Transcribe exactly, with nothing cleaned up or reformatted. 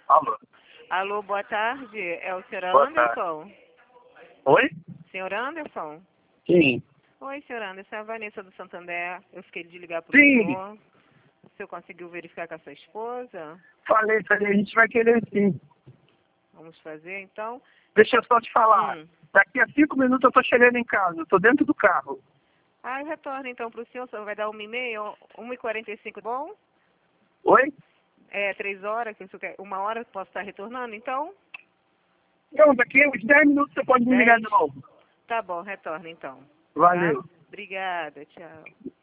Alô? Alô, boa tarde. É o senhor Boa Anderson? Oi? Senhor Anderson? Sim. Oi, senhor Anderson. É a Vanessa do Santander. Eu fiquei de ligar para o Sim. senhor. O senhor conseguiu verificar com a sua esposa? Falei, falei, a gente vai querer sim. Vamos fazer, então? Deixa eu só te falar. Hum. Daqui a cinco minutos eu tô chegando em casa. Eu tô dentro do carro. Ah, eu retorno então para o senhor. O senhor vai dar uma e meia, uma e quarenta e cinco, bom? Oi? É, três horas, que o senhor quer- uma hora eu posso estar retornando, então? Não, daqui a uns dez minutos você pode me ligar Dez? de novo. Tá bom, retorno então. Valeu. Tá? Obrigada, tchau.